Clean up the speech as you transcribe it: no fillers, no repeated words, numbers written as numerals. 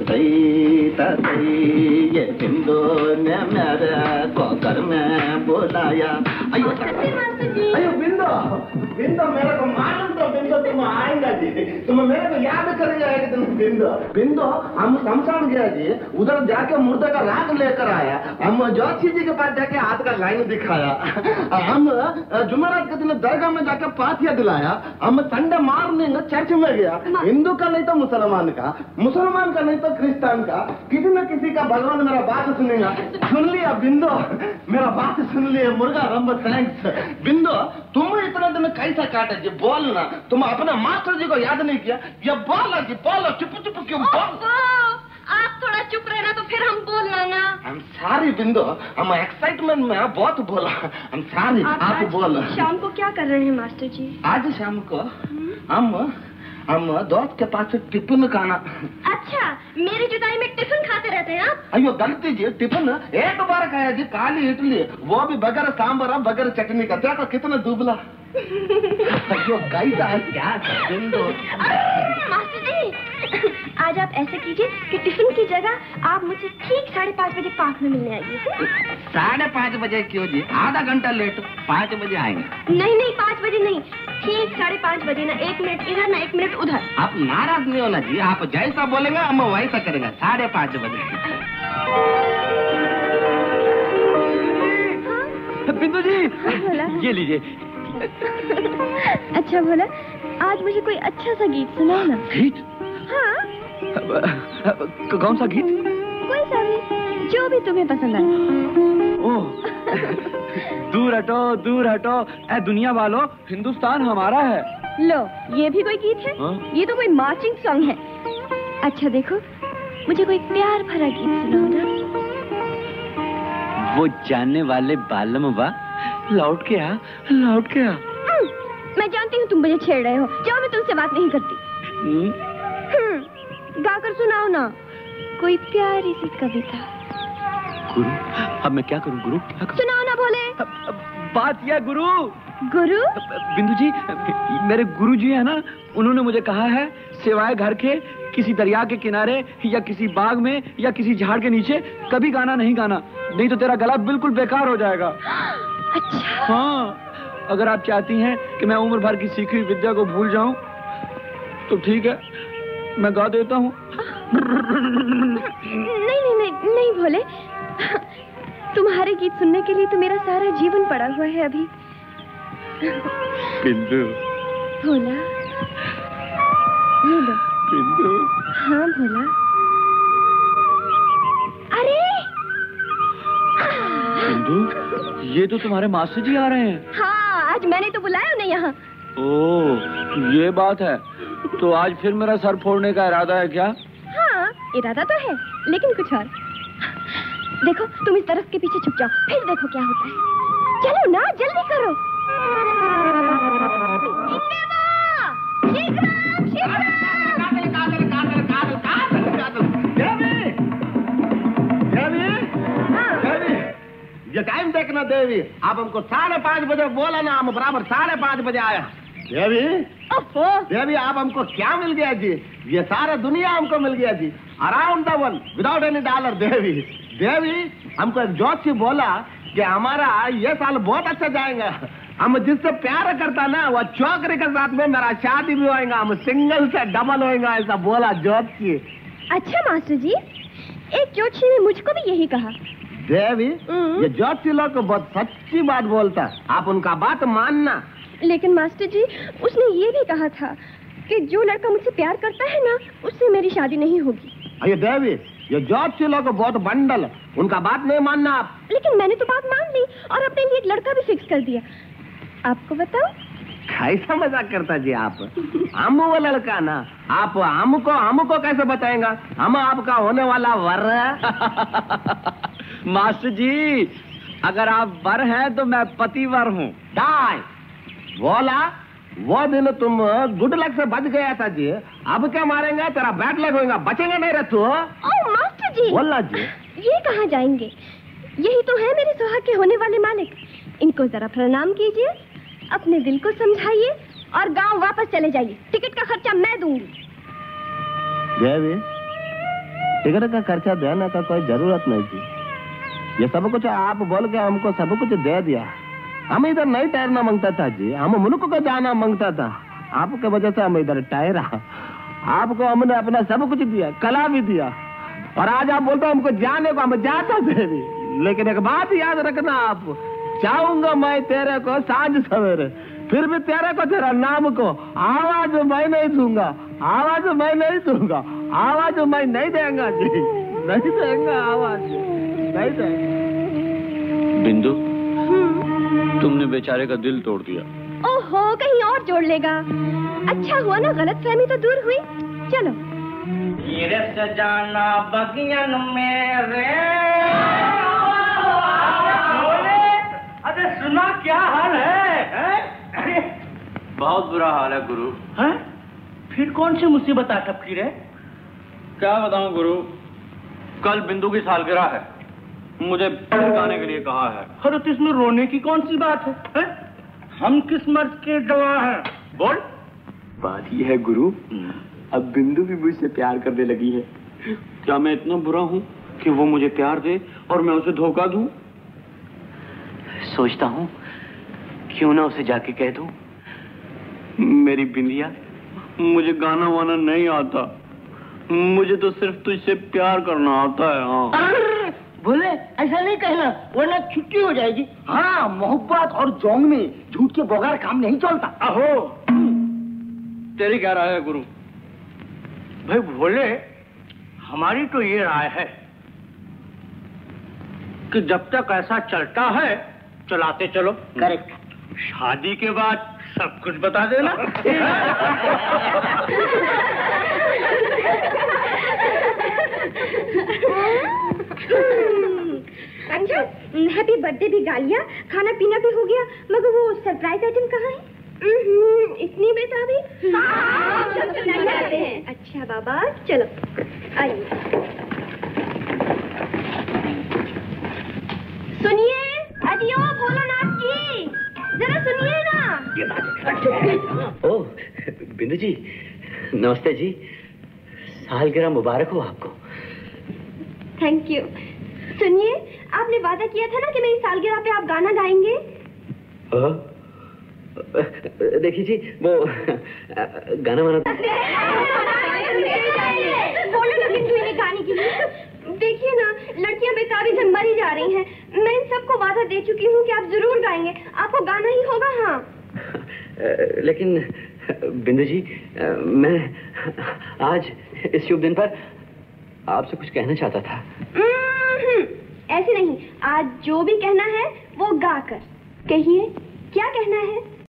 ये बिंदु ने मेरे को घर में बुलाया। अयो अयो बिंदु बिंदु मेरे को मालूम तो बिंदु तुम आएगा जी, तुम मेरे को याद करेंगे तुम बिंदु बिंदु। हम शमशान गया जी, उधर जाके मुर्दे का राग लेकर आया। हम जोशी जी के पास जाके हाथ का लाइन दिखाया। हम जुमेरात के दिन दरगाह में जाके पाथिया दिलाया। हम संडे मॉर्निंग चर्च में गया। हिंदू का नहीं तो मुसलमान का, मुसलमान का नहीं तो क्रिश्चियन का, किसी न किसी का भगवान मेरा बात सुनेगा। सुन लिया बिंदु, मेरा बात सुन लिया। मुर्गा रंब थैंक्स बिंदु। तुम इतना दिन कैसा काटा जी, बोलना। तुम अपने मास्टर जी को याद नहीं किया। ये बोलो जी, बोलो। चुप चुप क्यों बोल? आप थोड़ा चुप रहना तो फिर हम बोलना ना। हम सारी बिंदु, हम एक्साइटमेंट में बहुत बोला। हम सारी आप बोलो। शाम को क्या कर रहे हैं मास्टर जी? आज शाम को हम दोस्त के पास टिफिन खाना। अच्छा, मेरी जुदाई में टिफिन खाते रहते हैं आप? अयो गलती जी, टिफिन एक बार खाया जी, काली इडली, वो भी बगैर सांबर बगैर चटनी का। देखो कितना दुबला। अयो कैसा है क्या बिंदु। मास्टर जी, आज आप ऐसे कीजिए कि टिफिन की जगह आप मुझे ठीक 5:30 बजे पार्क में मिलने आइए। 5:30 बजे क्यों जी? आधा घंटा लेट। 5 बजे आएंगे। नहीं 5 बजे नहीं, ठीक 5:30 बजे ना। 1 मिनट इधर ना 1 मिनट उधर। आप नाराज नहीं होना जी, आप जैसा बोलेंगे हम वैसा करेंगे। 5:30 बजे। बिंदु जी, ये लीजिए। अच्छा भोला, आज मुझे कोई अच्छा सा गीत सुनाओ ना। गीत? हाँ। कौन सा गीत? कोई सा भी, जो भी तुम्हें पसंद आए। ओह, दूर हटो ऐ दुनिया वालों, हिंदुस्तान हमारा है। लो, ये भी कोई गीत है? ये तो कोई मार्चिंग सॉन्ग है। अच्छा देखो, मुझे कोई प्यार भरा गीत सुनाओ ना। वो जानने वाले बालम बा, लौट के आ। मैं जानती हूँ तुम मुझे छेड़ रहे हो। जाओ, मैं तुमसे बात नहीं करती। गाकर सुनाओ ना कोई प्यारी सी कविता। गुरु, अब मैं क्या करूँ गुरु? सुनाओ ना भोले। बात यह गुरु। बिंदु जी, मेरे गुरु जी है ना, उन्होंने मुझे कहा है सिवाय घर के किसी दरिया के किनारे या किसी बाग में या किसी झाड़ के नीचे कभी गाना नहीं गाना, नहीं तो तेरा गला बिल्कुल बेकार हो जाएगा। अच्छा। हाँ, अगर आप चाहती हैं कि मैं उम्र भर की सीखी हुई विद्या को भूल जाऊं तो ठीक है, मैं गा देता हूँ। नहीं भोले, तुम्हारे गीत सुनने के लिए तो मेरा सारा जीवन पड़ा हुआ है अभी। बिंदु। भोला, ये लो। बिंदु। हाँ भोला। अरे बिंदु, ये तो तुम्हारे मास्टर जी आ रहे हैं। हाँ, आज मैंने तो बुलाया उन्हें यहाँ। ओह, ये बात है। तो आज फिर मेरा सर फोड़ने का इरादा है क्या? हाँ, इरादा तो है, लेकिन कुछ और। देखो, तुम इस तरफ के पीछे छुप जाओ, फिर देखो क्या होता है। चलो ना, जल्दी करो। ये टाइम देखना देवी, आप हमको 5:30 बजे बोला ना, हम बराबर 5:30 बजे आया। देवी आप हमको क्या मिल गया जी? ये सारा दुनिया हमको मिल गया जी, around the world without any dollar. देवी हमको एक जोशी बोला कि हमारा ये साल बहुत अच्छा जाएगा। हम जिससे प्यार करता ना, वो चौकरी के साथ में मेरा शादी भी होएगा, हम सिंगल से डबल होएगा, ऐसा बोला जोशी। अच्छा मास्टर जी, एक जोशी ने मुझको भी यही कहा। देवी, ये जोशी लोग बहुत सच्ची बात बोलता, आप उनका बात मानना। लेकिन मास्टर जी, उसने ये भी कहा था कि जो लड़का मुझसे प्यार करता है ना, उससे मेरी शादी नहीं होगी। अरे देवी, ये जोशी लोग बहुत बंडल, उनका बात नहीं मानना आप। लेकिन मैंने तो बात मान ली और अपने लिए एक लड़का भी फिक्स कर दिया। आपको बताओ? कैसा मजाक करता जी आप? हम वो लड़का ना, आप हमको कैसे बताएंगा? हम आपका होने वाला वर है। मास्टर जी, अगर आप वर हैं तो मैं पतिवर हूँ। बोला वो दिन तुम गुड लक से बच गया था जी, अब क्या मारेंगे? तेरा बैड लक होगा, बचेंगे नहीं रे तू। ओह मास्टर जी, बोलना जी। ये कहाँ जाएंगे? यही तो है मेरे सुहाग के होने वाले मालिक। इनको जरा प्रणाम कीजिए, अपने दिल को समझाइए और गांव वापस चले जाइए। टिकट का खर्चा मैं दूंगी। देवी, सिगरेट का खर्चा देने का कोई जरूरत नहीं थी। ये सब कुछ आप बोल के हमको सब कुछ दे दिया। हम इधर नहीं ठहरना मांगता था जी, हम मुल्क को जाना मांगता था। आपके वजह से हम इधर ठहरा। आपको हमने अपना सब कुछ दिया, कला भी दिया, और आज आप बोलते हो हमको जाने को, हम जाता थे भी। लेकिन एक बात याद रखना, आप चाहूंगा मैं तेरे को सांझ सवेरे, फिर भी तेरे को तेरा नाम को आवाज मैं नहीं दूंगा, आवाज मैं नहीं दूंगा, आवाज मैं नहीं देंगा जी, नहीं देंगा आवाज, नहीं देंगा। बिंदु, तुमने बेचारे का दिल तोड़ दिया। ओहो, कहीं और जोड़ लेगा। अच्छा हुआ ना, गलतफहमी तो दूर हुई। चलो। हीरे से जाना बगियन मेरे। अरे सुना, क्या हाल है? बहुत बुरा हाल है गुरु। हैं? फिर कौन सी मुसीबत आ टपकी रे? क्या बताऊं गुरु, कल बिंदु की सालगिरह है, मुझे गाने के लिए कहा है। अरे तो इसमें रोने की कौन सी बात है? हम किस मर्द के गवाह हैं? बोल। बात ये है गुरु, अब बिंदु भी मुझसे प्यार करने लगी है। क्या मैं इतना बुरा हूँ कि वो मुझे प्यार दे और मैं उसे धोखा दूं? सोचता हूँ क्यों ना उसे जाके कह दूं, मेरी बिंदिया, मुझे गाना वाना नहीं आता, मुझे तो सिर्फ तुझसे प्यार करना आता है। हाँ बोले, ऐसा नहीं कहना वरना छुट्टी हो जाएगी। हाँ, मोहब्बत और जोंग में झूठ के बगैर काम नहीं चलता। अहो, तेरी क्या राय है गुरु? भाई भोले, हमारी तो ये राय है कि जब तक ऐसा चलता है चलाते चलो। करेक्ट। शादी के बाद सब कुछ बता देना। अच्छा, हैप्पी बर्थडे भी गा लिया, खाना पीना भी हो गया, मगर वो सरप्राइज आइटम कहाँ है? इतनी बेताबी। अच्छा बाबा, चलो आइए। सुनिए, अजियो भोलानाथ जी, जरा सुनिए ना। ओह बिंदु जी, नमस्ते जी, सालगिरह मुबारक हो आपको। Thank you. सुनिए, आपने वादा किया था ना कि मेरी सालगिरह पे आप गाना गाएंगे। देखिए जी, वो गाना वाना बोलो ना बिंदु, इन्हें गाने के लिए। देखिए ना, लड़कियां बेताबी से मरी जा रही हैं। मैं इन सबको वादा दे चुकी हूँ कि आप जरूर गाएंगे, आपको गाना ही होगा। हाँ लेकिन बिंदु जी, मैं आज इस शुभ दिन पर आपसे कुछ कहना चाहता था। ऐसे नहीं, आज जो भी कहना है वो गाकर कहिए। क्या कहना है?